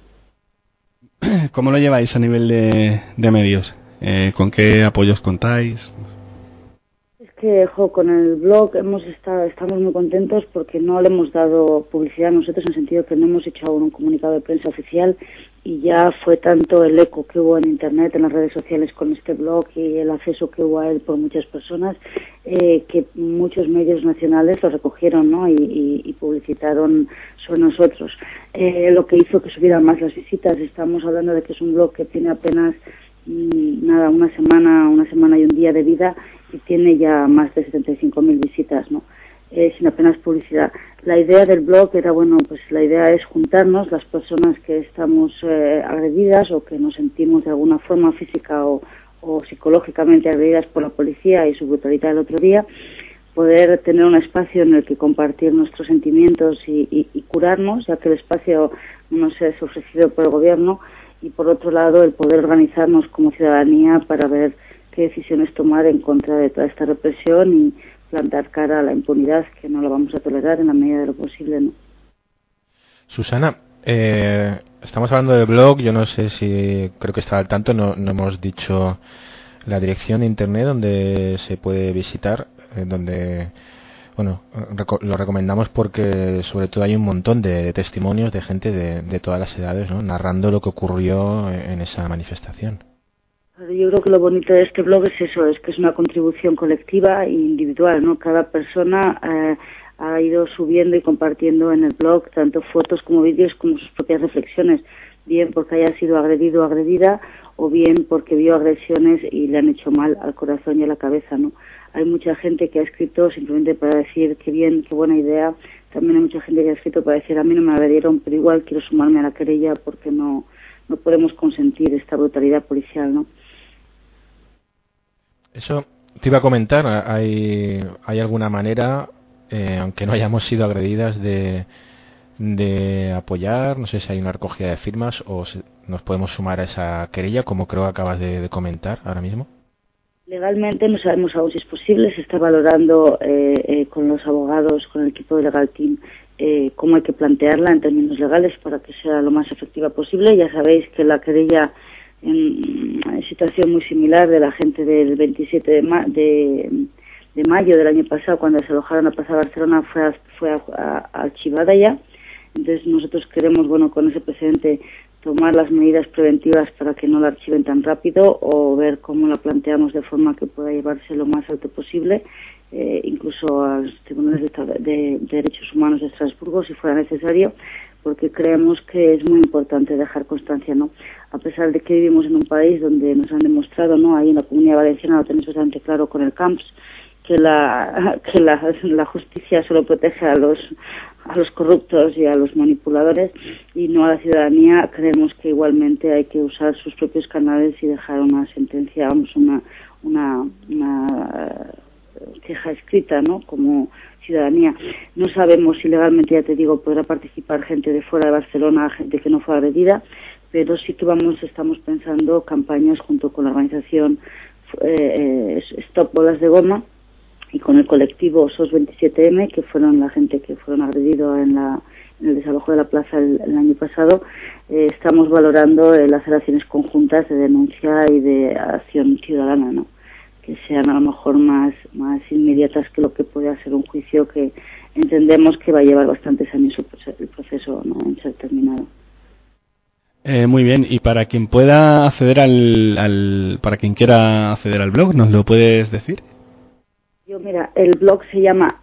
¿Cómo lo lleváis a nivel de medios? ¿Con qué apoyos contáis? Es que, con el blog estamos muy contentos porque no le hemos dado publicidad nosotros, en el sentido que no hemos hecho aún un comunicado de prensa oficial, y ya fue tanto el eco que hubo en internet, en las redes sociales con este blog y el acceso que hubo a él por muchas personas, que muchos medios nacionales lo recogieron, ¿no? y publicitaron sobre nosotros, lo que hizo que subieran más las visitas. Estamos hablando de que es un blog que tiene apenas una semana y un día de vida, y tiene ya más de 75.000 visitas, ¿no? Sin apenas publicidad. La idea del blog era, pues la idea es juntarnos las personas que estamos agredidas o que nos sentimos de alguna forma física o psicológicamente agredidas por la policía y su brutalidad el otro día, poder tener un espacio en el que compartir nuestros sentimientos y curarnos, ya que el espacio no nos es ofrecido por el gobierno, y por otro lado el poder organizarnos como ciudadanía para ver qué decisiones tomar en contra de toda esta represión y plantar cara a la impunidad, que no la vamos a tolerar en la medida de lo posible, ¿no? Susana, estamos hablando de blog, yo no sé si creo que está al tanto, no hemos dicho la dirección de internet donde se puede visitar, donde lo recomendamos porque sobre todo hay un montón de testimonios de gente de todas las edades, ¿no? Narrando lo que ocurrió en esa manifestación. Yo creo que lo bonito de este blog es eso, es que es una contribución colectiva e individual, ¿no? Cada persona ha ido subiendo y compartiendo en el blog tanto fotos como vídeos como sus propias reflexiones, bien porque haya sido agredido o agredida, o bien porque vio agresiones y le han hecho mal al corazón y a la cabeza, ¿no? Hay mucha gente que ha escrito simplemente para decir qué bien, qué buena idea. También hay mucha gente que ha escrito para decir a mí no me agredieron, pero igual quiero sumarme a la querella porque no podemos consentir esta brutalidad policial, ¿no? Eso te iba a comentar, ¿hay alguna manera, aunque no hayamos sido agredidas, de apoyar? No sé si hay una recogida de firmas o nos podemos sumar a esa querella, como creo que acabas de comentar ahora mismo. Legalmente no sabemos aún si es posible, se está valorando con los abogados, con el equipo de Legal Team, cómo hay que plantearla en términos legales para que sea lo más efectiva posible. Ya sabéis que la querella, en situación muy similar de la gente del 27 de mayo del año pasado, cuando se alojaron a Plaza Barcelona, fue archivada ya. Entonces nosotros queremos, con ese precedente, tomar las medidas preventivas para que no la archiven tan rápido, o ver cómo la planteamos de forma que pueda llevarse lo más alto posible, incluso a los tribunales de derechos humanos de Estrasburgo, si fuera necesario, porque creemos que es muy importante dejar constancia, ¿no? A pesar de que vivimos en un país donde nos han demostrado, ¿no? Ahí en la Comunidad Valenciana lo tenéis bastante claro con el CAMPS, que la justicia solo protege a los corruptos y a los manipuladores y no a la ciudadanía. Creemos que igualmente hay que usar sus propios canales y dejar una sentencia, una queja escrita, ¿no? Como ciudadanía. No sabemos si legalmente, ya te digo, podrá participar gente de fuera de Barcelona, gente que no fue agredida, pero sí que estamos pensando campañas junto con la organización Stop Bolas de Goma y con el colectivo SOS 27M, que fueron la gente que fueron agredidos en el desalojo de la plaza el año pasado. Estamos valorando las acciones conjuntas de denuncia y de acción ciudadana, ¿no? sean a lo mejor más inmediatas que lo que puede ser un juicio que entendemos que va a llevar bastantes años el proceso, ¿no?, en ser terminado. Muy bien, y para quien pueda acceder para quien quiera acceder al blog, ¿nos lo puedes decir? Mira, el blog se llama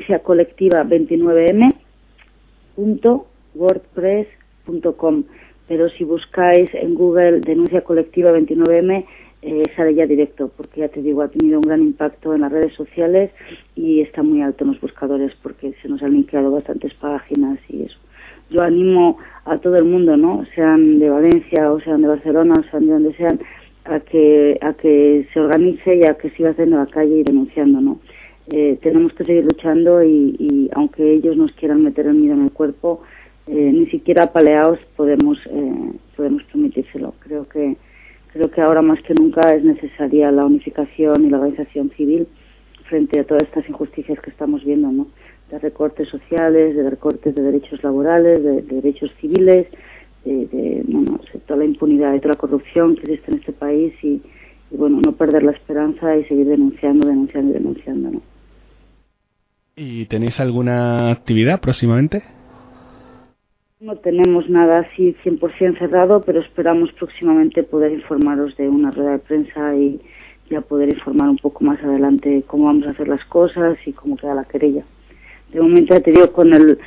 denunciacolectiva29m.wordpress.com, pero si buscáis en Google Denuncia Colectiva 29M, sale ya directo, porque ya te digo, ha tenido un gran impacto en las redes sociales y está muy alto en los buscadores porque se nos han linkeado bastantes páginas y eso. Yo animo a todo el mundo, ¿no?, sean de Valencia o sean de Barcelona o sean de donde sean, a que se organice y a que siga haciendo la calle y denunciando, ¿no? Tenemos que seguir luchando y aunque ellos nos quieran meter el miedo en el cuerpo, ni siquiera apaleados podemos permitírselo. Creo que ahora más que nunca es necesaria la unificación y la organización civil frente a todas estas injusticias que estamos viendo, ¿no?, de recortes sociales, de recortes de derechos laborales, de derechos civiles, toda la impunidad y toda la corrupción que existe en este país y bueno, no perder la esperanza y seguir denunciando, ¿no? ¿Y tenéis alguna actividad próximamente? No tenemos nada así 100% cerrado, pero esperamos próximamente poder informaros de una rueda de prensa y ya poder informar un poco más adelante cómo vamos a hacer las cosas y cómo queda la querella. De momento ya te digo, con el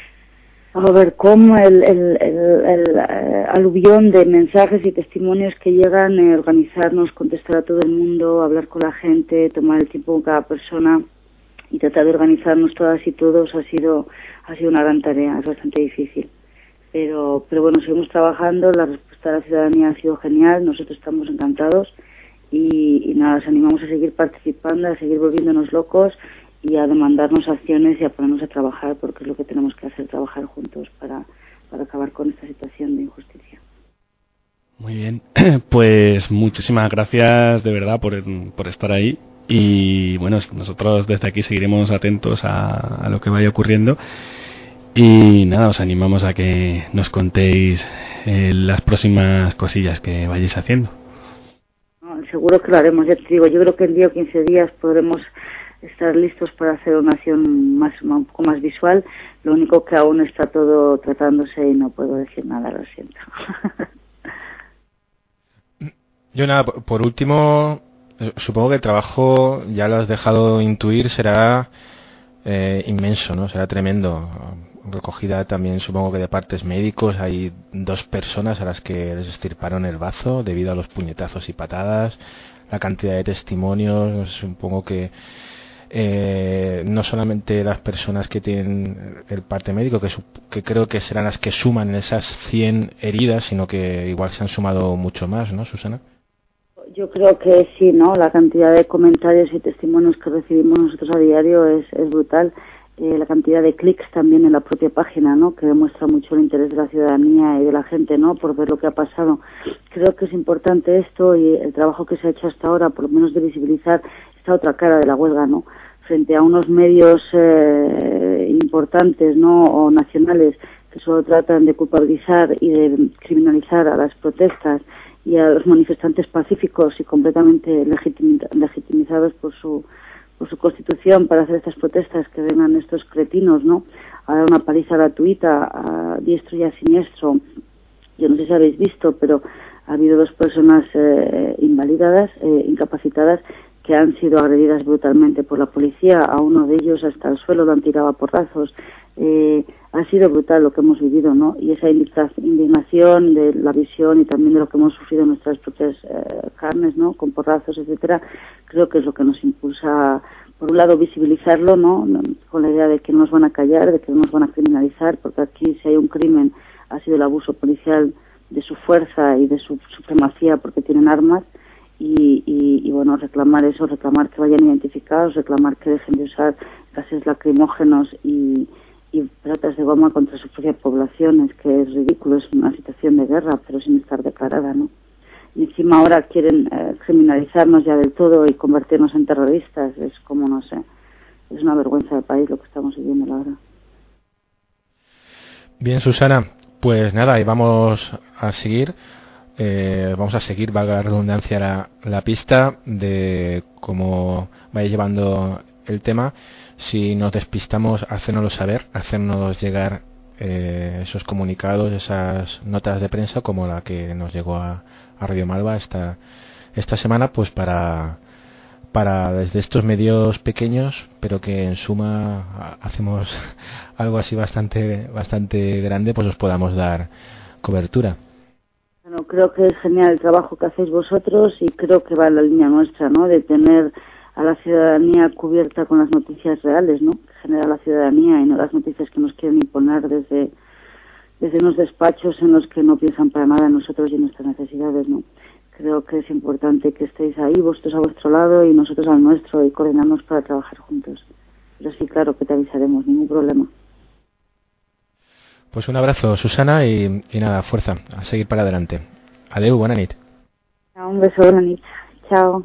aluvión de mensajes y testimonios que llegan, organizarnos, contestar a todo el mundo, hablar con la gente, tomar el tiempo con cada persona y tratar de organizarnos todas y todos ha sido una gran tarea, es bastante difícil. Pero bueno, seguimos trabajando, la respuesta de la ciudadanía ha sido genial, nosotros estamos encantados y nada, os animamos a seguir participando, a seguir volviéndonos locos y a demandarnos acciones y a ponernos a trabajar, porque es lo que tenemos que hacer, trabajar juntos para acabar con esta situación de injusticia. Muy bien, pues muchísimas gracias de verdad por estar ahí y bueno, nosotros desde aquí seguiremos atentos a lo que vaya ocurriendo y nada, os animamos a que nos contéis las próximas cosillas que vayáis haciendo. No, seguro que lo haremos, ya te digo, yo creo que en 10 o 15 días podremos estar listos para hacer una acción un poco más visual. Lo único que aún está todo tratándose y no puedo decir nada, lo siento. Yo nada, por último, supongo que el trabajo, ya lo has dejado intuir, será inmenso, ¿no? Será tremendo. Recogida también, supongo que de partes médicos, hay 2 personas a las que les extirparon el bazo debido a los puñetazos y patadas, la cantidad de testimonios, supongo que no solamente las personas que tienen el parte médico, que creo que serán las que suman esas 100 heridas, sino que igual se han sumado mucho más, ¿no, Susana? Yo creo que sí, ¿no? La cantidad de comentarios y testimonios que recibimos nosotros a diario es brutal. La cantidad de clics también en la propia página, ¿no?, que demuestra mucho el interés de la ciudadanía y de la gente, ¿no?, por ver lo que ha pasado. Creo que es importante esto y el trabajo que se ha hecho hasta ahora, por lo menos de visibilizar esta otra cara de la huelga, ¿no?, frente a unos medios importantes, ¿no?, o nacionales que solo tratan de culpabilizar y de criminalizar a las protestas y a los manifestantes pacíficos y completamente legitimizados por su constitución para hacer estas protestas, que vengan estos cretinos, ¿no?, a dar una paliza gratuita a diestro y a siniestro. Yo no sé si habéis visto, pero ha habido 2 personas incapacitadas, que han sido agredidas brutalmente por la policía. A uno de ellos hasta el suelo lo han tirado a porrazos. Ha sido brutal lo que hemos vivido, ¿no? Y esa indignación de la visión y también de lo que hemos sufrido en nuestras propias carnes, ¿no?, con porrazos, etcétera, creo que es lo que nos impulsa, por un lado, visibilizarlo, ¿no?, con la idea de que no nos van a callar, de que no nos van a criminalizar, porque aquí si hay un crimen ha sido el abuso policial de su fuerza y de su supremacía porque tienen armas y bueno, reclamar eso, reclamar que vayan identificados, reclamar que dejen de usar gases lacrimógenos y pelotas de goma contra su propia población, es que es ridículo, es una situación de guerra, pero sin estar declarada, ¿no? Y encima ahora quieren criminalizarnos ya del todo y convertirnos en terroristas, es como, no sé, es una vergüenza de país lo que estamos viviendo ahora. Bien, Susana, pues nada, y vamos a seguir. vamos a seguir, valga la redundancia, la pista de cómo vaya llevando el tema. Si nos despistamos, hacérnoslo saber, hacernos llegar esos comunicados, esas notas de prensa como la que nos llegó a Radio Malva esta semana, pues para desde estos medios pequeños, pero que en suma hacemos algo así bastante grande, pues os podamos dar cobertura. Bueno, creo que es genial el trabajo que hacéis vosotros y creo que va en la línea nuestra, ¿no? De tener a la ciudadanía cubierta con las noticias reales, ¿no? Que genera la ciudadanía y no las noticias que nos quieren imponer desde unos despachos en los que no piensan para nada en nosotros y en nuestras necesidades, ¿no? Creo que es importante que estéis ahí, vosotros a vuestro lado y nosotros al nuestro, y coordinarnos para trabajar juntos. Pero sí, claro que te avisaremos, ningún problema. Pues un abrazo, Susana, y nada, fuerza, a seguir para adelante. Adeu, buena nit. Un beso, buena nit. Chao.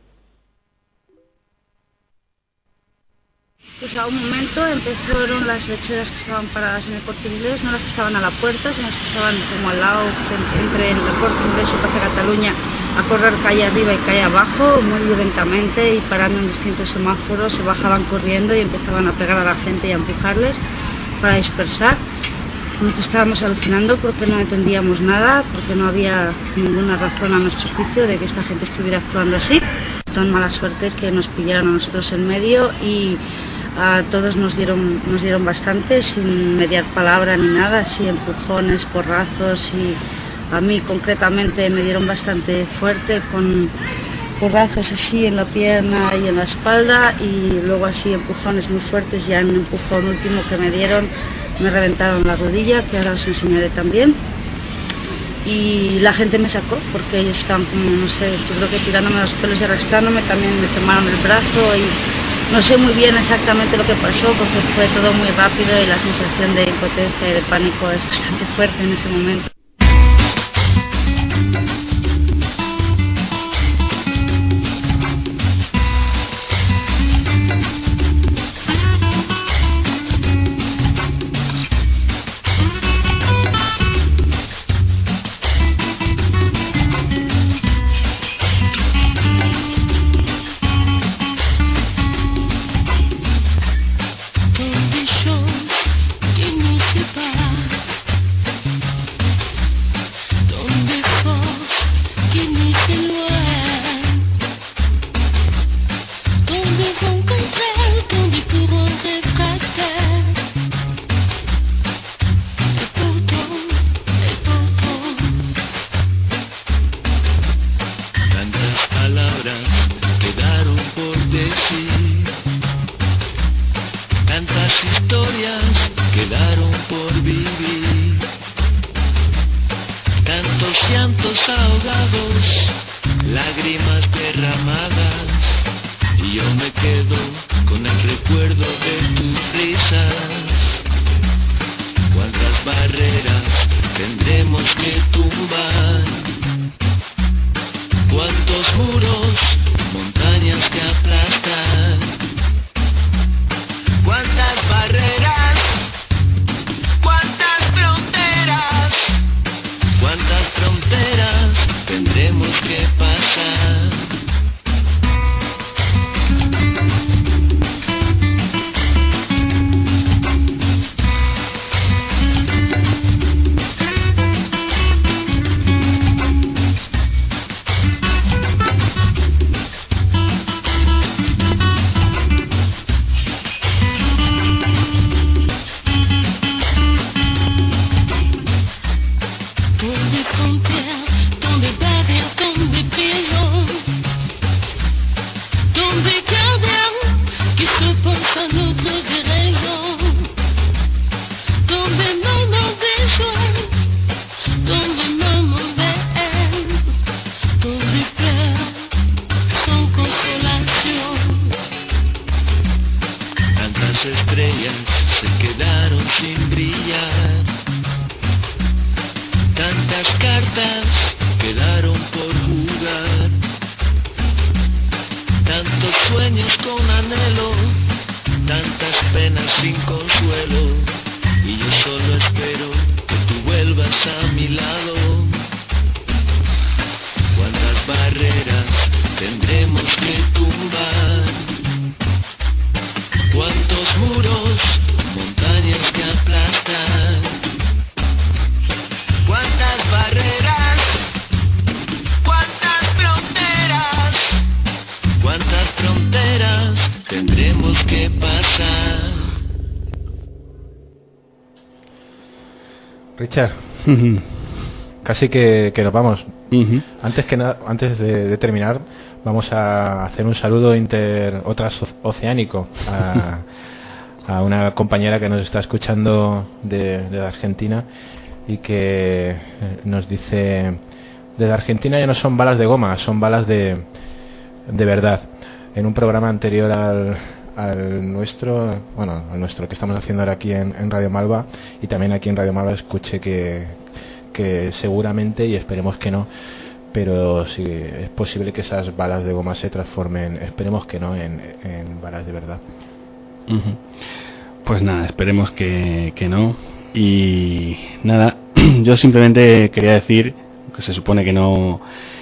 Pues a un momento empezaron las lecheras que estaban paradas en el Corte Inglés, no las que estaban a la puerta, sino las que estaban como al lado, entre el Corte Inglés y Plaza Cataluña, a correr calle arriba y calle abajo, muy violentamente, y parando en distintos semáforos, se bajaban corriendo y empezaban a pegar a la gente y a empujarles para dispersar. Nosotros estábamos alucinando porque no entendíamos nada, porque no había ninguna razón a nuestro juicio de que esta gente estuviera actuando así. Tan mala suerte que nos pillaron a nosotros en medio y a todos nos dieron bastante, sin mediar palabra ni nada, así empujones, porrazos, y a mí concretamente me dieron bastante fuerte con porrazos así en la pierna y en la espalda, y luego así empujones muy fuertes. Ya en un empujón último que me dieron me reventaron la rodilla, que ahora os enseñaré también, y la gente me sacó porque ellos estaban como, no sé, yo creo que tirándome los pelos y arrastrándome. También me tomaron el brazo y no sé muy bien exactamente lo que pasó porque fue todo muy rápido y la sensación de impotencia y de pánico es bastante fuerte en ese momento. Richard, casi que nos vamos. Antes de terminar, vamos a hacer un saludo oceánico a una compañera que nos está escuchando de Argentina y que nos dice: desde Argentina ya no son balas de goma, son balas de verdad. En un programa anterior al nuestro que estamos haciendo ahora aquí en Radio Malva, y también aquí en Radio Malva escuché que seguramente, y esperemos que no, pero sí es posible que esas balas de goma se transformen, esperemos que no, en balas de verdad. Pues nada, esperemos que no. Y nada, yo simplemente quería decir que se supone que no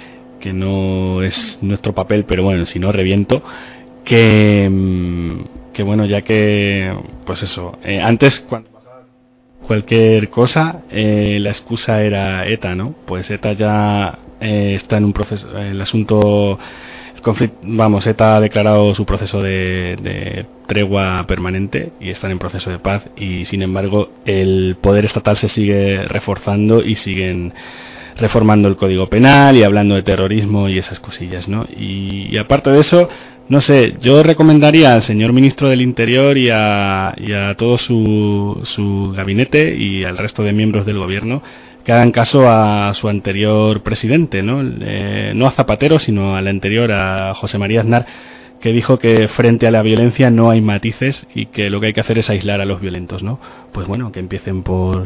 es nuestro papel, pero bueno, si no reviento, que bueno, ya que pues eso, antes cuando pasaba cualquier cosa, la excusa era ETA, ¿no? Pues ETA ya está en un proceso, el asunto, el conflicto, vamos, ETA ha declarado su proceso de tregua permanente y están en proceso de paz, y sin embargo el poder estatal se sigue reforzando y siguen reformando el Código Penal y hablando de terrorismo y esas cosillas, ¿no? Y aparte de eso, no sé, yo recomendaría al señor ministro del Interior y a todo su gabinete y al resto de miembros del gobierno que hagan caso a su anterior presidente, ¿no? No a Zapatero, sino al anterior, a José María Aznar, que dijo que frente a la violencia no hay matices y que lo que hay que hacer es aislar a los violentos, ¿no? Pues bueno, que empiecen por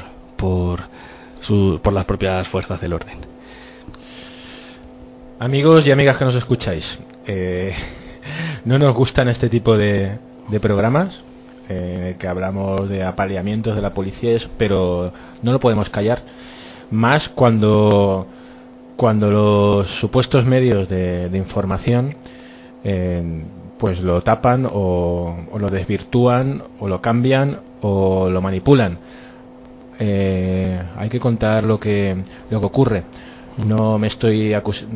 las propias fuerzas del orden. Amigos y amigas que nos escucháis, no nos gustan este tipo de programas que hablamos de apaleamientos de la policía, pero no lo podemos callar, más cuando los supuestos medios de información pues lo tapan o lo desvirtúan o lo cambian o lo manipulan. Hay que contar lo que ocurre. No estoy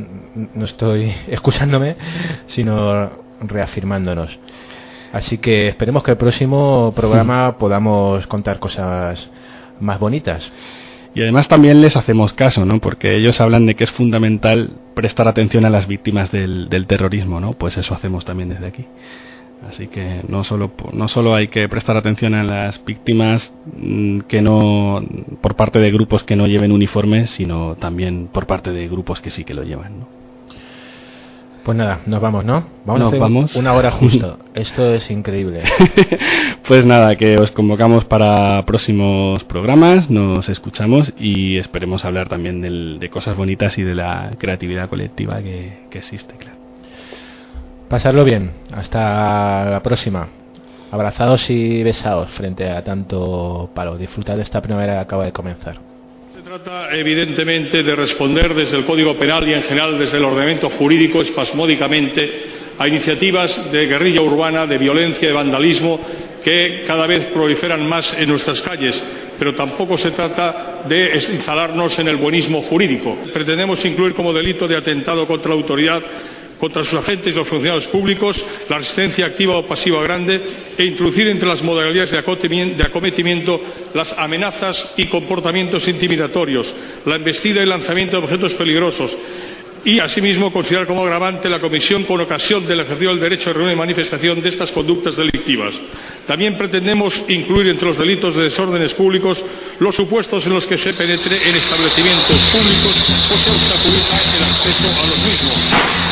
excusándome, sino reafirmándonos. Así que esperemos que el próximo programa podamos contar cosas más bonitas. Y además también les hacemos caso, ¿no? Porque ellos hablan de que es fundamental prestar atención a las víctimas del terrorismo, ¿no? Pues eso hacemos también desde aquí. Así que no solo hay que prestar atención a las víctimas que no por parte de grupos que no lleven uniformes, sino también por parte de grupos que sí que lo llevan, ¿no? Pues nada, nos vamos, ¿no? Vamos. Una hora justo. Esto es increíble. Pues nada, que os convocamos para próximos programas, nos escuchamos y esperemos hablar también de cosas bonitas y de la creatividad colectiva que existe, claro. Pasarlo bien, hasta la próxima. Abrazados y besados frente a tanto palo. Disfrutad de esta primavera que acaba de comenzar. Se trata evidentemente de responder desde el Código Penal y en general desde el ordenamiento jurídico espasmódicamente a iniciativas de guerrilla urbana, de violencia, de vandalismo que cada vez proliferan más en nuestras calles, pero tampoco se trata de instalarnos en el buenismo jurídico. Pretendemos incluir como delito de atentado contra la autoridad, contra sus agentes y los funcionarios públicos, la resistencia activa o pasiva grande, e introducir entre las modalidades de acometimiento las amenazas y comportamientos intimidatorios, la embestida y lanzamiento de objetos peligrosos, y asimismo considerar como agravante la comisión con ocasión del ejercicio del derecho de reunión y manifestación de estas conductas delictivas. También pretendemos incluir entre los delitos de desórdenes públicos los supuestos en los que se penetre en establecimientos públicos o se obstaculiza el acceso a los mismos.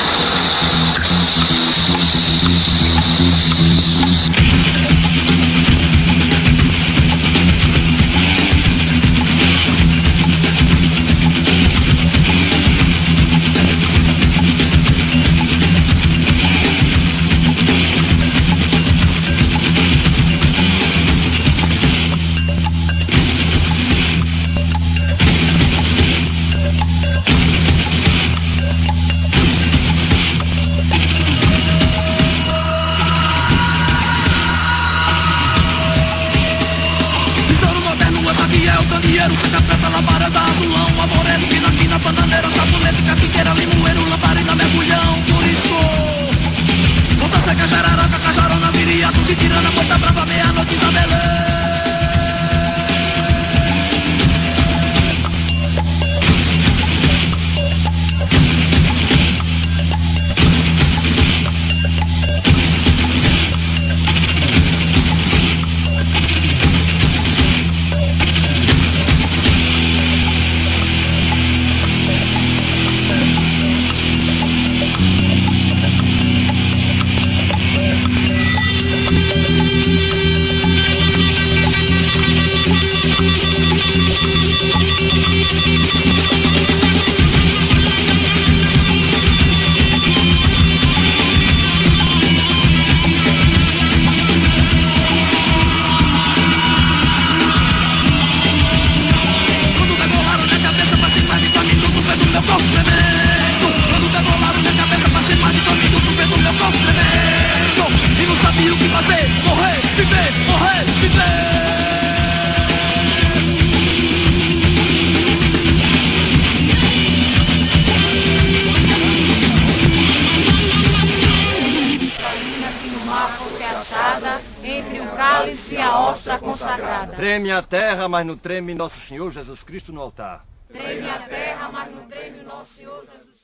entre o cálice e a hóstia consagrada. Treme a terra, mas não treme Nosso Senhor Jesus Cristo no altar. Treme a terra, mas não treme Nosso Senhor Jesus Cristo.